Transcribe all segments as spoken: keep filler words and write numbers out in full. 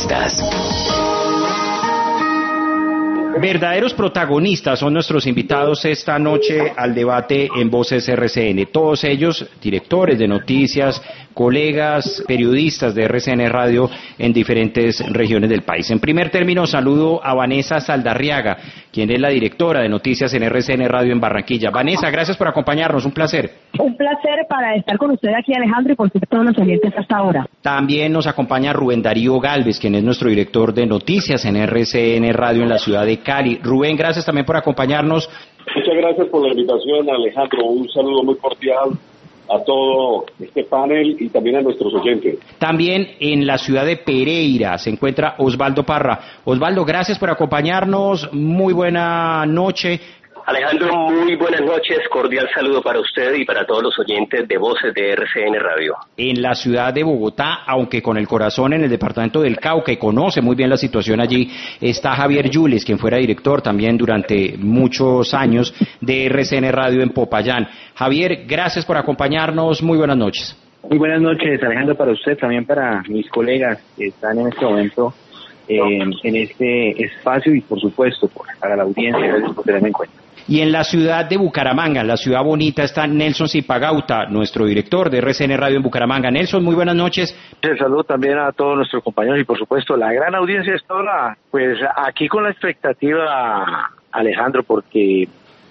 protagonistas. Verdaderos protagonistas son nuestros invitados esta noche al debate en Voces R C N. Todos ellos directores de noticias, colegas, periodistas de R C N Radio en diferentes regiones del país. En primer término, saludo a Vanessa Saldarriaga, quien es la directora de noticias en R C N Radio en Barranquilla. Vanessa, gracias por acompañarnos, un placer. Un placer para estar con usted aquí, Alejandro, y por supuesto todos los oyentes hasta ahora. También nos acompaña Rubén Darío Galvez, quien es nuestro director de noticias en R C N Radio en la ciudad de Cali. Rubén, gracias también por acompañarnos. Muchas gracias por la invitación, Alejandro. Un saludo muy cordial a todo este panel y también a nuestros oyentes. También en la ciudad de Pereira se encuentra Osvaldo Parra. Osvaldo, gracias por acompañarnos. Muy buena noche. Alejandro, muy buenas noches, cordial saludo para usted y para todos los oyentes de Voces de R C N Radio. En la ciudad de Bogotá, aunque con el corazón en el departamento del Cauca y conoce muy bien la situación allí, está Javier Yules, quien fuera director también durante muchos años de R C N Radio en Popayán. Javier, gracias por acompañarnos, muy buenas noches. Muy buenas noches, Alejandro, para usted, también para mis colegas que están en este momento eh, en este espacio y por supuesto para la audiencia, gracias por tenerme en cuenta. Y en la ciudad de Bucaramanga, en la ciudad bonita, está Nelson Zipagauta, nuestro director de R C N Radio en Bucaramanga. Nelson, muy buenas noches. El saludo también a todos nuestros compañeros y por supuesto la gran audiencia esta hora, pues aquí con la expectativa, Alejandro, porque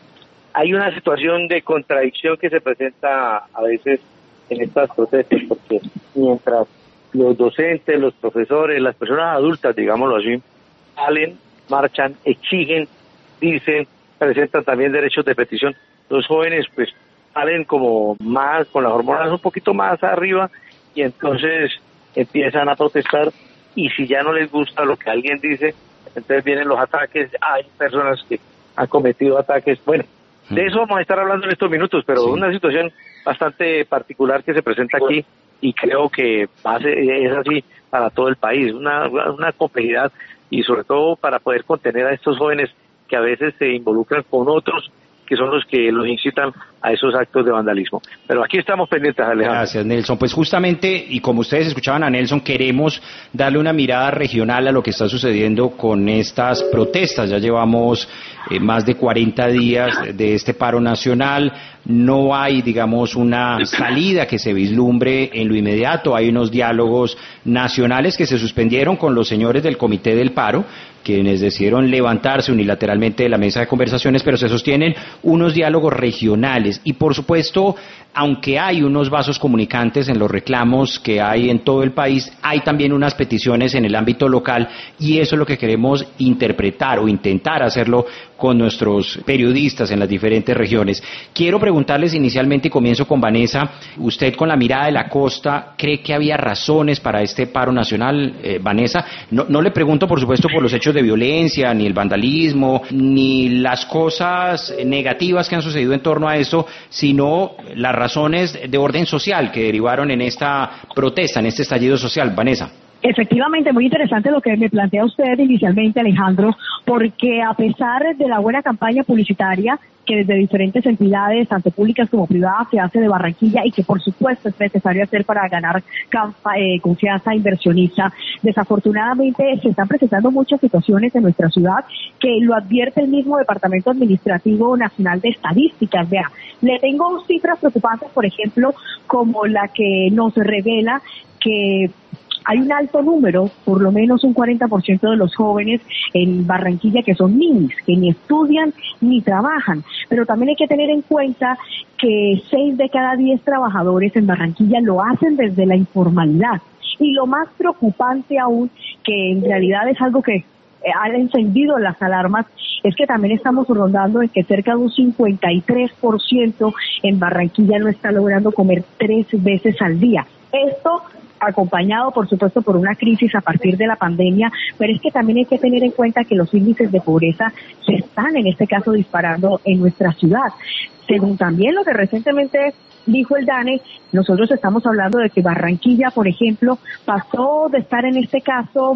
hay una situación de contradicción que se presenta a veces en estas protestas, porque mientras los docentes, los profesores, las personas adultas, digámoslo así, salen, marchan, exigen, dicen, presentan también derechos de petición. Los jóvenes pues salen como más, con las hormonas un poquito más arriba y entonces empiezan a protestar y si ya no les gusta lo que alguien dice, entonces vienen los ataques, hay personas que han cometido ataques, bueno, de eso vamos a estar hablando en estos minutos, pero sí. Una situación bastante particular que se presenta aquí y creo que es así para todo el país, una, una complejidad y sobre todo para poder contener a estos jóvenes que a veces se involucran con otros que son los que los incitan a esos actos de vandalismo. Pero aquí estamos pendientes, Alejandro. Gracias, Nelson. Pues justamente, y como ustedes escuchaban a Nelson, queremos darle una mirada regional a lo que está sucediendo con estas protestas. Ya llevamos eh, más de cuarenta días de este paro nacional. No hay, digamos, una salida que se vislumbre en lo inmediato. Hay unos diálogos nacionales que se suspendieron con los señores del Comité del Paro, quienes decidieron levantarse unilateralmente de la mesa de conversaciones, pero se sostienen unos diálogos regionales. Y por supuesto, aunque hay unos vasos comunicantes en los reclamos que hay en todo el país, hay también unas peticiones en el ámbito local y eso es lo que queremos interpretar o intentar hacerlo con nuestros periodistas en las diferentes regiones. Quiero preguntarles inicialmente, y comienzo con Vanessa, usted con la mirada de la costa, ¿cree que había razones para este paro nacional, eh, Vanessa? No, no le pregunto, por supuesto, por los hechos de violencia, ni el vandalismo, ni las cosas negativas que han sucedido en torno a eso, sino las razones de orden social que derivaron en esta protesta, en este estallido social. Vanessa. Efectivamente, muy interesante lo que me plantea usted inicialmente, Alejandro, porque a pesar de la buena campaña publicitaria que desde diferentes entidades, tanto públicas como privadas, se hace de Barranquilla y que por supuesto es necesario hacer para ganar campa, eh, confianza inversionista, desafortunadamente se están presentando muchas situaciones en nuestra ciudad que lo advierte el mismo Departamento Administrativo Nacional de Estadísticas. Vea, le tengo cifras preocupantes, por ejemplo, como la que nos revela que hay un alto número, por lo menos un cuarenta por ciento de los jóvenes en Barranquilla que son ninis, que ni estudian ni trabajan. Pero también hay que tener en cuenta que seis de cada diez trabajadores en Barranquilla lo hacen desde la informalidad. Y lo más preocupante aún, que en realidad es algo que han encendido las alarmas, es que también estamos rondando en que cerca de un cincuenta y tres por ciento en Barranquilla no está logrando comer tres veces al día. Esto acompañado, por supuesto, por una crisis a partir de la pandemia, pero es que también hay que tener en cuenta que los índices de pobreza se están, en este caso, disparando en nuestra ciudad. Según también lo que recientemente dijo el DANE, nosotros estamos hablando de que Barranquilla, por ejemplo, pasó de estar en este caso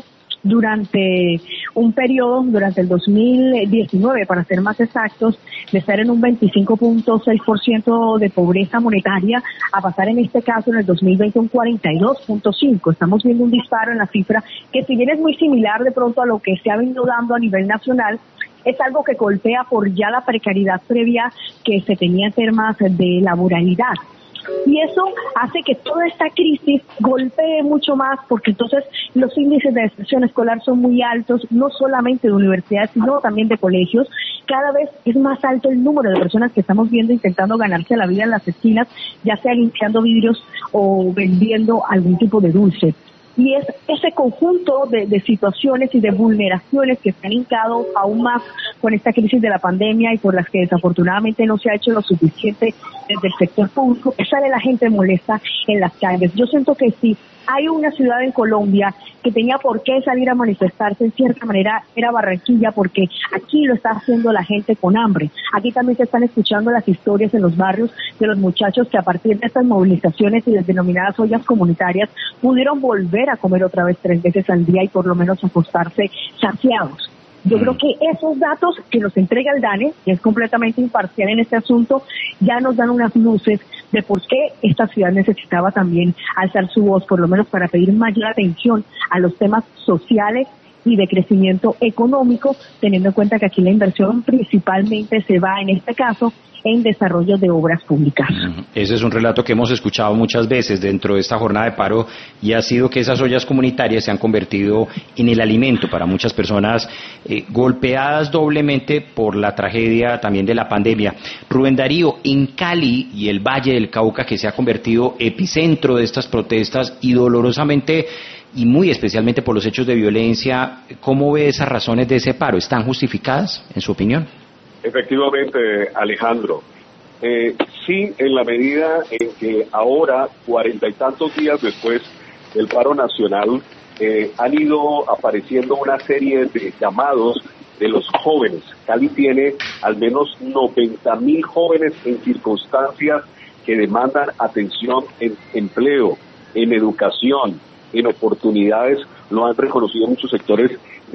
durante un periodo, durante el dos mil diecinueve, para ser más exactos, de estar en un veinticinco punto seis por ciento de pobreza monetaria, a pasar en este caso en el dos mil veinte un cuarenta y dos punto cinco. Estamos viendo un disparo en la cifra que, si bien es muy similar de pronto a lo que se ha venido dando a nivel nacional, es algo que golpea por ya la precariedad previa que se tenía en temas de laboralidad. Y eso hace que toda esta crisis golpee mucho más, porque entonces los índices de deserción escolar son muy altos, no solamente de universidades, sino también de colegios. Cada vez es más alto el número de personas que estamos viendo intentando ganarse la vida en las esquinas, ya sea limpiando vidrios o vendiendo algún tipo de dulce. Y es ese conjunto de, de situaciones y de vulneraciones que se han hincado aún más con esta crisis de la pandemia y por las que desafortunadamente no se ha hecho lo suficiente desde el sector público, que sale la gente molesta en las calles. Yo siento que si hay una ciudad en Colombia que tenía por qué salir a manifestarse, en cierta manera era Barranquilla, porque aquí lo está haciendo la gente con hambre. Aquí también se están escuchando las historias en los barrios de los muchachos que, a partir de estas movilizaciones y las denominadas ollas comunitarias, pudieron volver a comer otra vez tres veces al día y por lo menos acostarse saciados. Yo creo que esos datos que nos entrega el DANE, que es completamente imparcial en este asunto, ya nos dan unas luces de por qué esta ciudad necesitaba también alzar su voz, por lo menos para pedir mayor atención a los temas sociales y de crecimiento económico, teniendo en cuenta que aquí la inversión principalmente se va, en este caso, en desarrollo de obras públicas. Ese es un relato que hemos escuchado muchas veces dentro de esta jornada de paro, y ha sido que esas ollas comunitarias se han convertido en el alimento para muchas personas eh, golpeadas doblemente por la tragedia también de la pandemia. Rubén Darío, en Cali y el Valle del Cauca, que se ha convertido epicentro de estas protestas y dolorosamente y muy especialmente por los hechos de violencia, ¿cómo ve esas razones de ese paro? ¿Están justificadas, en su opinión? Efectivamente, Alejandro. Eh, sí, en la medida en que ahora, cuarenta y tantos días después del paro nacional, eh, han ido apareciendo una serie de llamados de los jóvenes. Cali tiene al menos noventa mil jóvenes en circunstancias que demandan atención en empleo, en educación, en oportunidades. Lo han reconocido muchos sectores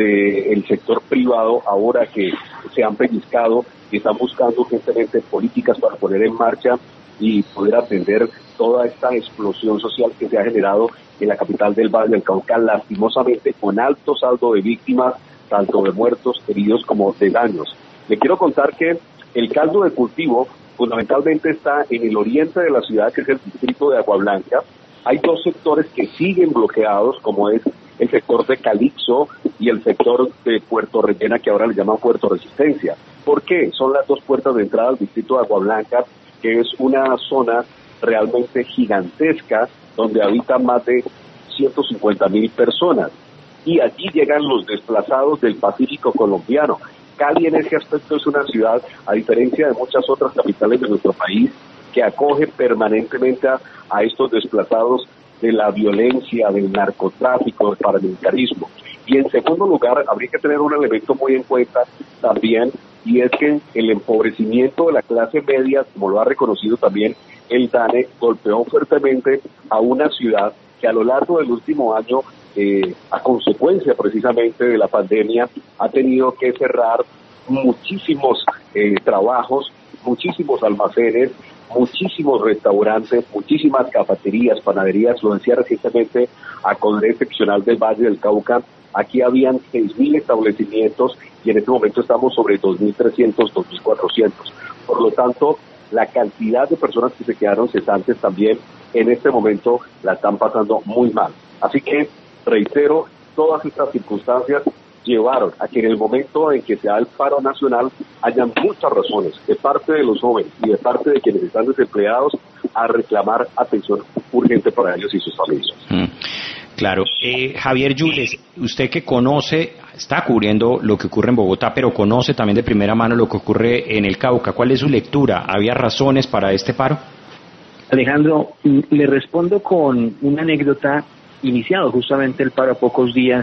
del sector privado ahora que se han pellizcado y están buscando urgentemente políticas para poner en marcha y poder atender toda esta explosión social que se ha generado en la capital del Valle del Cauca, lastimosamente con alto saldo de víctimas, tanto de muertos, heridos como de daños. Le quiero contar que el caldo de cultivo fundamentalmente está en el oriente de la ciudad, que es el distrito de Agua Blanca. Hay dos sectores que siguen bloqueados, como es el sector de Calixto y el sector de Puerto Rellena, que ahora le llaman Puerto Resistencia. ¿Por qué? Son las dos puertas de entrada al distrito de Agua Blanca, que es una zona realmente gigantesca, donde habitan más de ciento cincuenta mil personas. Y allí llegan los desplazados del Pacífico colombiano. Cali en ese aspecto es una ciudad, a diferencia de muchas otras capitales de nuestro país, que acoge permanentemente a, a estos desplazados de la violencia, del narcotráfico, del paramilitarismo. Y en segundo lugar, habría que tener un elemento muy en cuenta también, y es que el empobrecimiento de la clase media, como lo ha reconocido también el DANE, golpeó fuertemente a una ciudad que a lo largo del último año, eh, a consecuencia precisamente de la pandemia, ha tenido que cerrar muchísimos eh, trabajos, muchísimos almacenes, muchísimos restaurantes, muchísimas cafeterías, panaderías. Lo decía recientemente a Congreso Excepcional del Valle del Cauca, aquí habían seis mil establecimientos y en este momento estamos sobre dos mil trescientos, dos mil cuatrocientos. Por lo tanto, la cantidad de personas que se quedaron cesantes también en este momento la están pasando muy mal. Así que, reitero, todas estas circunstancias llevaron a que en el momento en que se da el paro nacional hayan muchas razones de parte de los jóvenes y de parte de quienes están desempleados a reclamar atención urgente para ellos y sus familias. Mm, claro. Eh, Javier Yules, usted que conoce, está cubriendo lo que ocurre en Bogotá, pero conoce también de primera mano lo que ocurre en el Cauca. ¿Cuál es su lectura? ¿Había razones para este paro? Alejandro, le respondo con una anécdota. Iniciado justamente el paro a pocos días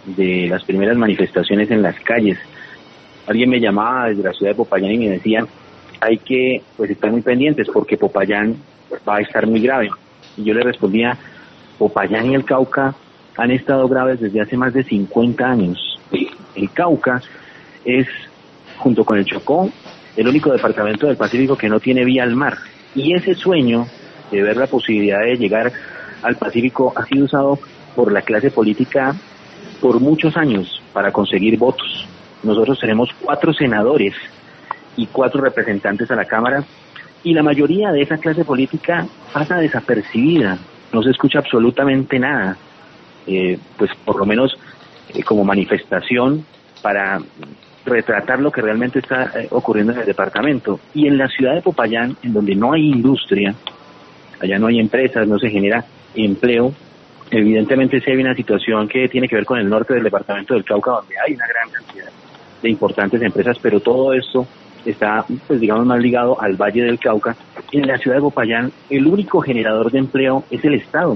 de las primeras manifestaciones en las calles, alguien me llamaba desde la ciudad de Popayán y me decía, hay que pues estar muy pendientes porque Popayán va a estar muy grave. Y yo le respondía, Popayán y el Cauca han estado graves desde hace más de cincuenta años. El Cauca es, junto con el Chocó, el único departamento del Pacífico que no tiene vía al mar. Y ese sueño de ver la posibilidad de llegar al Pacífico ha sido usado por la clase política por muchos años para conseguir votos. Nosotros tenemos cuatro senadores y cuatro representantes a la Cámara, y la mayoría de esa clase política pasa desapercibida, no se escucha absolutamente nada, eh, pues por lo menos eh, como manifestación para retratar lo que realmente está eh, ocurriendo en el departamento. Y en la ciudad de Popayán, en donde no hay industria, allá no hay empresas, no se genera empleo, evidentemente sí hay una situación que tiene que ver con el norte del departamento del Cauca, donde hay una gran cantidad de importantes empresas, pero todo esto está, pues digamos, más ligado al Valle del Cauca. En la ciudad de Popayán, el único generador de empleo es el Estado.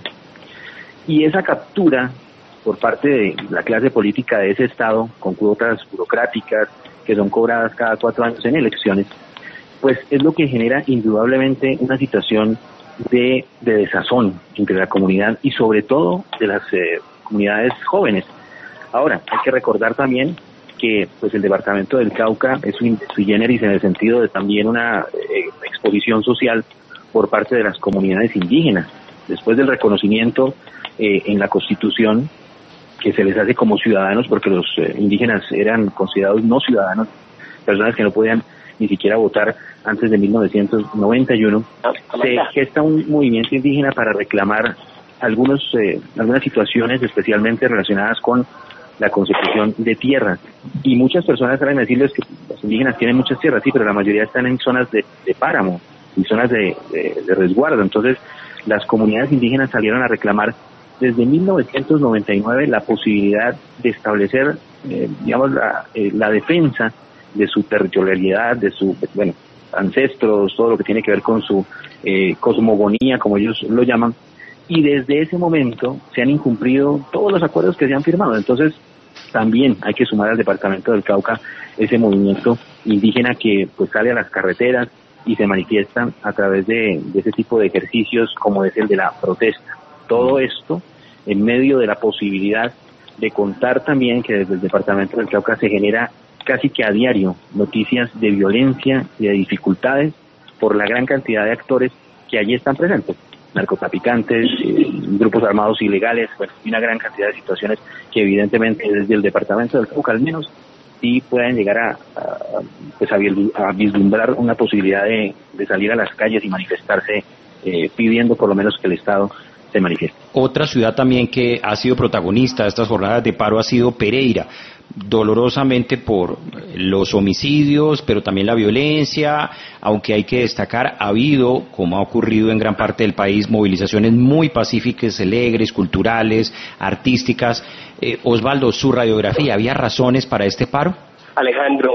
Y esa captura por parte de la clase política de ese Estado, con cuotas burocráticas que son cobradas cada cuatro años en elecciones, pues es lo que genera indudablemente una situación de, de desazón entre la comunidad y sobre todo de las eh, comunidades jóvenes. Ahora, hay que recordar también que pues el departamento del Cauca es un sui generis en el sentido de también una eh, exposición social por parte de las comunidades indígenas. Después del reconocimiento eh, en la Constitución que se les hace como ciudadanos, porque los eh, indígenas eran considerados no ciudadanos, personas que no podían ni siquiera votar antes de mil novecientos noventa y uno, se gesta un movimiento indígena para reclamar algunos eh, algunas situaciones especialmente relacionadas con la consecución de tierra. Y muchas personas salen a decirles que los indígenas tienen muchas tierras, sí, pero la mayoría están en zonas de, de páramo y zonas de, de, de resguardo. Entonces, las comunidades indígenas salieron a reclamar desde mil novecientos noventa y nueve la posibilidad de establecer, eh, digamos, la, eh, la defensa de su territorialidad, de su, bueno, ancestros, todo lo que tiene que ver con su eh, cosmogonía, como ellos lo llaman, y desde ese momento se han incumplido todos los acuerdos que se han firmado. Entonces, también hay que sumar al departamento del Cauca ese movimiento indígena que pues sale a las carreteras y se manifiesta a través de, de ese tipo de ejercicios como es el de la protesta. Todo esto en medio de la posibilidad de contar también que desde el departamento del Cauca se genera casi que a diario noticias de violencia y de dificultades por la gran cantidad de actores que allí están presentes, narcotraficantes, eh, grupos armados ilegales, bueno, y una gran cantidad de situaciones que evidentemente desde el departamento del Cauca al menos sí pueden llegar a, a, pues a, a vislumbrar una posibilidad de, de salir a las calles y manifestarse eh, pidiendo por lo menos que el Estado se manifieste. Otra ciudad también que ha sido protagonista de estas jornadas de paro ha sido Pereira, dolorosamente por los homicidios, pero también la violencia, aunque hay que destacar, ha habido, como ha ocurrido en gran parte del país, movilizaciones muy pacíficas, alegres, culturales, artísticas. Eh, Osvaldo, su radiografía, ¿había razones para este paro? Alejandro,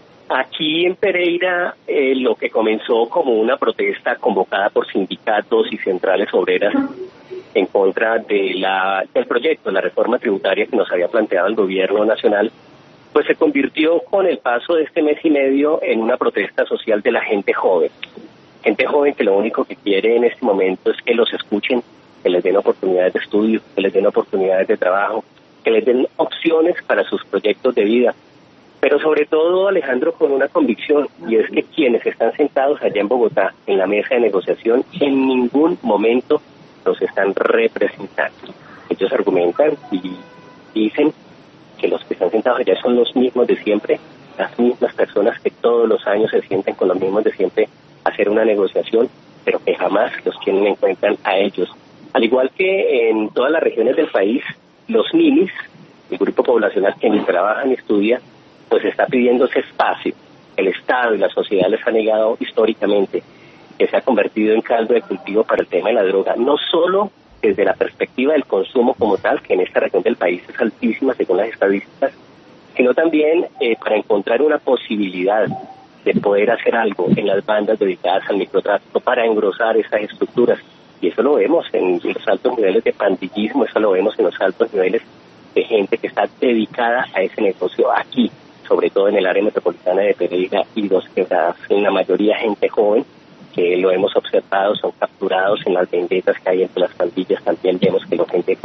aquí en Pereira eh, lo que comenzó como una protesta convocada por sindicatos y centrales obreras en contra de la, del proyecto, la reforma tributaria que nos había planteado el gobierno nacional, pues se convirtió con el paso de este mes y medio en una protesta social de la gente joven. Gente joven que lo único que quiere en este momento es que los escuchen, que les den oportunidades de estudio, que les den oportunidades de trabajo, que les den opciones para sus proyectos de vida. Pero sobre todo, Alejandro, con una convicción, y es que quienes están sentados allá en Bogotá, en la mesa de negociación, en ningún momento los están representando. Ellos argumentan y dicen que los que están sentados allá son los mismos de siempre, las mismas personas que todos los años se sienten con los mismos de siempre a hacer una negociación, pero que jamás los tienen en cuenta a ellos. Al igual que en todas las regiones del país, los ninis, el grupo poblacional que ni trabaja ni estudia, pues está pidiendo ese espacio. El Estado y la sociedad les ha negado históricamente, que se ha convertido en caldo de cultivo para el tema de la droga, no solo desde la perspectiva del consumo como tal, que en esta región del país es altísima según las estadísticas, sino también eh, para encontrar una posibilidad de poder hacer algo en las bandas dedicadas al microtráfico para engrosar esas estructuras. Y eso lo vemos en los altos niveles de pandillismo, eso lo vemos en los altos niveles de gente que está dedicada a ese negocio aquí, sobre todo en el área metropolitana de Pereira y Dos Quebradas, en la mayoría gente joven, que lo hemos observado, son capturados en las vendetas que hay entre las pandillas. También vemos que la gente joven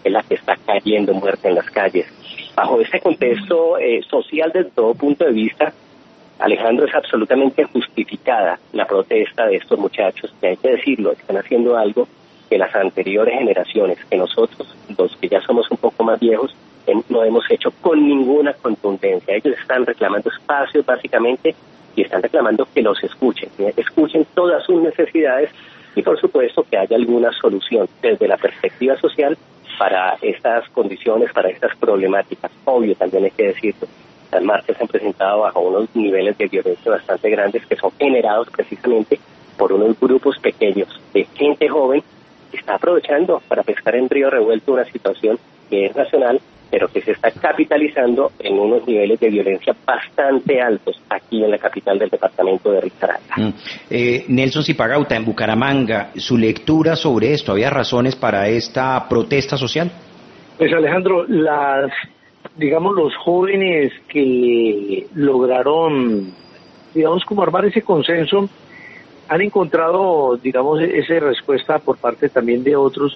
es la que está cayendo muerta en las calles. Bajo este contexto eh, social, desde todo punto de vista, Alejandro, es absolutamente justificada la protesta de estos muchachos, que hay que decirlo, están haciendo algo que las anteriores generaciones, que nosotros, los que ya somos un poco más viejos, no hemos hecho con ninguna contundencia. Ellos están reclamando espacios básicamente y están reclamando que los escuchen, que escuchen todas sus necesidades y por supuesto que haya alguna solución desde la perspectiva social para estas condiciones, para estas problemáticas. Obvio, también hay que decirlo, las marchas se han presentado bajo unos niveles de violencia bastante grandes que son generados precisamente por unos grupos pequeños de gente joven que está aprovechando para pescar en río revuelto una situación que es nacional, pero que se está capitalizando en unos niveles de violencia bastante altos aquí en la capital del departamento de Risaralda. Mm. Eh, Nelson Zipagauta, en Bucaramanga, ¿su lectura sobre esto? ¿Había razones para esta protesta social? Pues Alejandro, las, digamos, los jóvenes que lograron, digamos, como armar ese consenso, han encontrado, digamos, esa respuesta por parte también de otros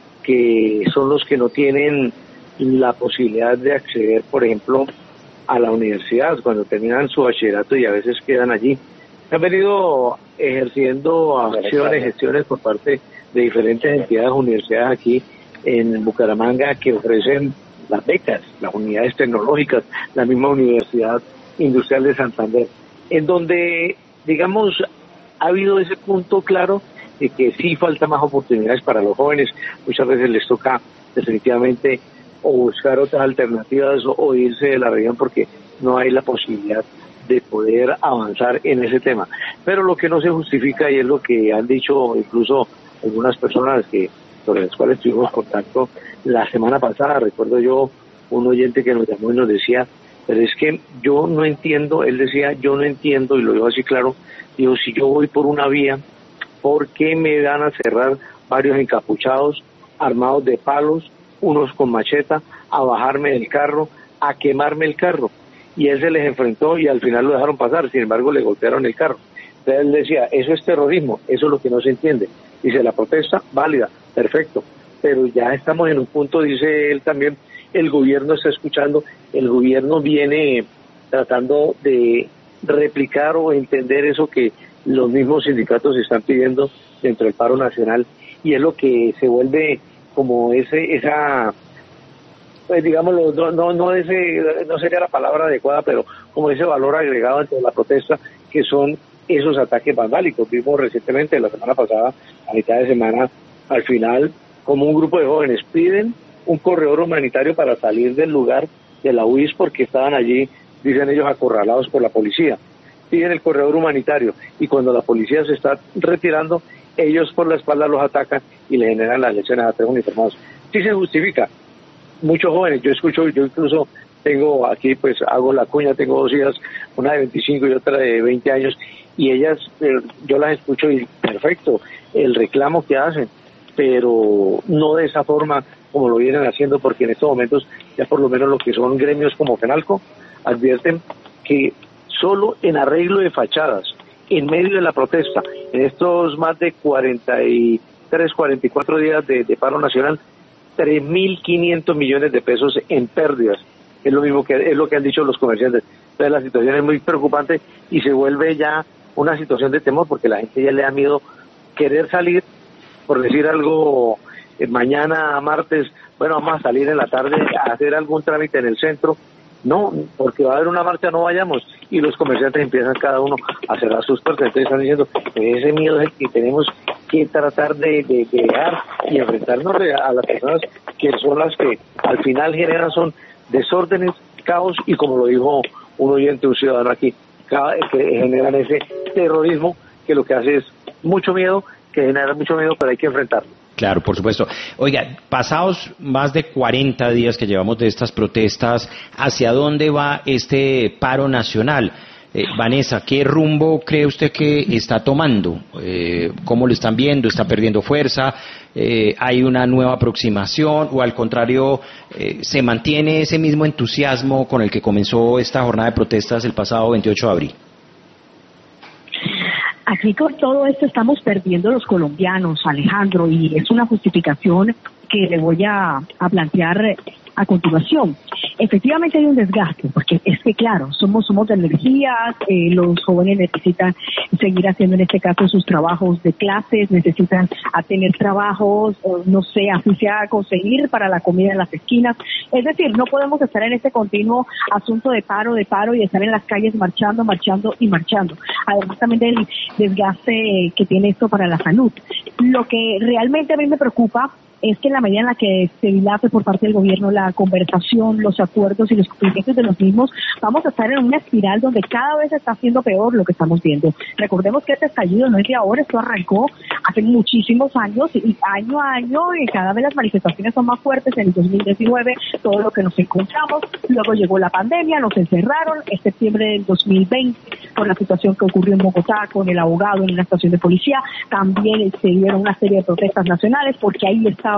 que son los que no tienen la posibilidad de acceder, por ejemplo, a la universidad cuando terminan su bachillerato y a veces quedan allí. Han venido ejerciendo acciones, gestiones por parte de diferentes entidades, universidades aquí en Bucaramanga que ofrecen las becas, las unidades tecnológicas, la misma Universidad Industrial de Santander, en donde, digamos, ha habido ese punto claro de que sí falta más oportunidades para los jóvenes. Muchas veces les toca definitivamente o buscar otras alternativas o, o irse de la región porque no hay la posibilidad de poder avanzar en ese tema. Pero lo que no se justifica, y es lo que han dicho incluso algunas personas que sobre las cuales tuvimos contacto la semana pasada, recuerdo yo un oyente que nos llamó y nos decía, pero es que yo no entiendo, él decía, yo no entiendo, y lo digo así claro, digo, si yo voy por una vía, ¿por qué me van a cerrar varios encapuchados, armados de palos, unos con macheta, a bajarme del carro, a quemarme el carro? Y él se les enfrentó y al final lo dejaron pasar, sin embargo le golpearon el carro. Entonces él decía, eso es terrorismo, eso es lo que no se entiende. Dice, la protesta, válida, perfecto, pero ya estamos en un punto, dice él también, el gobierno está escuchando, el gobierno viene tratando de replicar o entender eso que los mismos sindicatos están pidiendo dentro del paro nacional, y es lo que se vuelve como ese, esa, pues digámoslo, no, no, no ese, no sería la palabra adecuada, pero como ese valor agregado dentro de la protesta, que son esos ataques vandálicos. Vimos recientemente, la semana pasada, a mitad de semana, al final, como un grupo de jóvenes piden un corredor humanitario para salir del lugar de la U I S porque estaban allí, dicen ellos, acorralados por la policía. Piden el corredor humanitario y cuando la policía se está retirando, ellos por la espalda los atacan y le generan las lesiones a tres uniformados. Sí se justifica. Muchos jóvenes, yo escucho, yo incluso tengo aquí, pues hago la cuña, tengo dos hijas, una de veinticinco y otra de veinte años, y ellas, eh, yo las escucho y perfecto, el reclamo que hacen, pero no de esa forma como lo vienen haciendo, porque en estos momentos ya por lo menos lo que son gremios como FENALCO advierten que solo en arreglo de fachadas, en medio de la protesta, en estos más de cuarenta y tres, cuarenta y cuatro días de, de paro nacional, tres mil quinientos millones de pesos en pérdidas. Es lo mismo que es lo que han dicho los comerciantes. Entonces la situación es muy preocupante y se vuelve ya una situación de temor porque la gente ya le da miedo querer salir, por decir algo, eh, mañana martes, bueno, vamos a salir en la tarde a hacer algún trámite en el centro. No, porque va a haber una marcha, no vayamos. Y los comerciantes empiezan cada uno a cerrar sus puertas. Entonces están diciendo que ese miedo es el que tenemos que tratar de, de, de dejar y enfrentarnos a las personas que son las que al final generan son desórdenes, caos y, como lo dijo un oyente, un ciudadano aquí, que generan ese terrorismo que lo que hace es mucho miedo, que genera mucho miedo, pero hay que enfrentarlo. Claro, por supuesto. Oiga, pasados más de cuarenta días que llevamos de estas protestas, ¿hacia dónde va este paro nacional? Eh, Vanessa, ¿qué rumbo cree usted que está tomando? Eh, ¿Cómo lo están viendo? ¿Está perdiendo fuerza? Eh, ¿Hay una nueva aproximación? ¿O al contrario, eh, se mantiene ese mismo entusiasmo con el que comenzó esta jornada de protestas el pasado veintiocho de abril? Aquí con todo esto estamos perdiendo los colombianos, Alejandro, y es una justificación que le voy a, a plantear a continuación. Efectivamente hay un desgaste, porque es que claro, somos somos de energías, eh, los jóvenes necesitan seguir haciendo en este caso sus trabajos de clases, necesitan a tener trabajos, o no sé, así sea conseguir para la comida en las esquinas. Es decir, no podemos estar en este continuo asunto de paro, de paro y estar en las calles marchando, marchando y marchando. Además también del desgaste que tiene esto para la salud. Lo que realmente a mí me preocupa es que en la medida en la que se dilape por parte del gobierno la conversación, los acuerdos y los cumplimientos de los mismos, vamos a estar en una espiral donde cada vez está haciendo peor lo que estamos viendo. Recordemos que este estallido no es de ahora, esto arrancó hace muchísimos años y año a año y cada vez las manifestaciones son más fuertes. En el dos mil diecinueve todo lo que nos encontramos, luego llegó la pandemia, nos encerraron, en septiembre del dos mil veinte por la situación que ocurrió en Bogotá con el abogado en una estación de policía, también se dieron una serie de protestas nacionales porque ahí está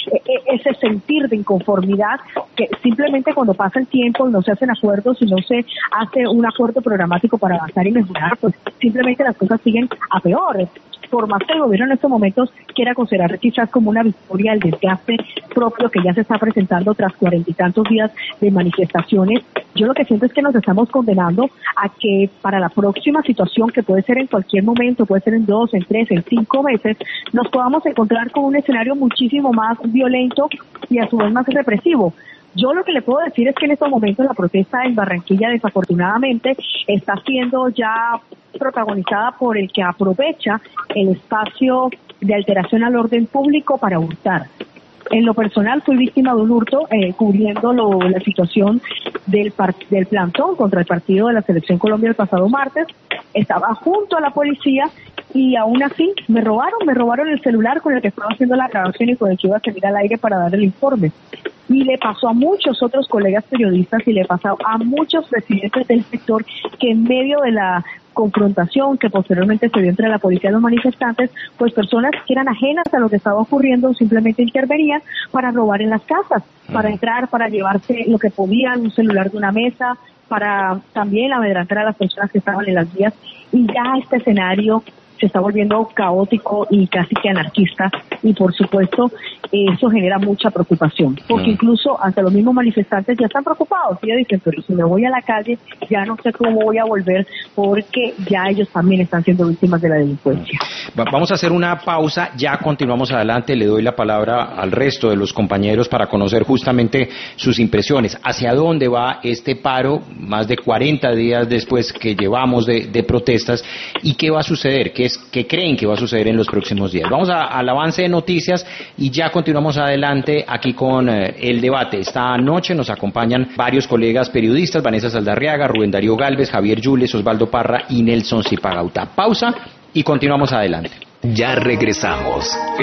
ese sentir de inconformidad que simplemente cuando pasa el tiempo y no se hacen acuerdos y no se hace un acuerdo programático para avanzar y mejorar, pues simplemente las cosas siguen a peor. Por más que el gobierno en estos momentos quiera considerar quizás como una victoria el desgaste propio que ya se está presentando tras cuarenta y tantos días de manifestaciones, yo lo que siento es que nos estamos condenando a que para la próxima situación, que puede ser en cualquier momento, puede ser en dos, en tres, en cinco meses, nos podamos encontrar con un escenario muchísimo más violento y a su vez más represivo. Yo lo que le puedo decir es que en estos momentos la protesta en Barranquilla desafortunadamente está siendo ya protagonizada por el que aprovecha el espacio de alteración al orden público para hurtar. En lo personal fui víctima de un hurto eh, cubriendo lo, la situación del, par, del plantón contra el partido de la Selección Colombia el pasado martes. Estaba junto a la policía y aún así me robaron, me robaron el celular con el que estaba haciendo la grabación y con el que iba a salir al aire para dar el informe. Y le pasó a muchos otros colegas periodistas y le pasó a muchos presidentes del sector que en medio de la confrontación que posteriormente se dio entre la policía y los manifestantes, pues personas que eran ajenas a lo que estaba ocurriendo simplemente intervenían para robar en las casas, para entrar, para llevarse lo que podían, un celular de una mesa, para también amedrentar a las personas que estaban en las vías. Y ya este escenario se está volviendo caótico y casi que anarquista, y por supuesto eso genera mucha preocupación, porque incluso hasta los mismos manifestantes ya están preocupados, y ya dicen, pero si me voy a la calle ya no sé cómo voy a volver, porque ya ellos también están siendo víctimas de la delincuencia. Vamos a hacer una pausa, ya continuamos adelante, le doy la palabra al resto de los compañeros para conocer justamente sus impresiones, hacia dónde va este paro, más de cuarenta días después que llevamos de, de protestas, y qué va a suceder, qué es, qué creen que va a suceder en los próximos días. Vamos a, al avance de noticias y ya continuamos adelante aquí con eh, el debate. Esta noche nos acompañan varios colegas periodistas, Vanessa Saldarriaga, Rubén Darío Gálvez, Javier Yules, Osvaldo Parra y Nelson Zipagauta. Pausa y continuamos adelante. Ya regresamos.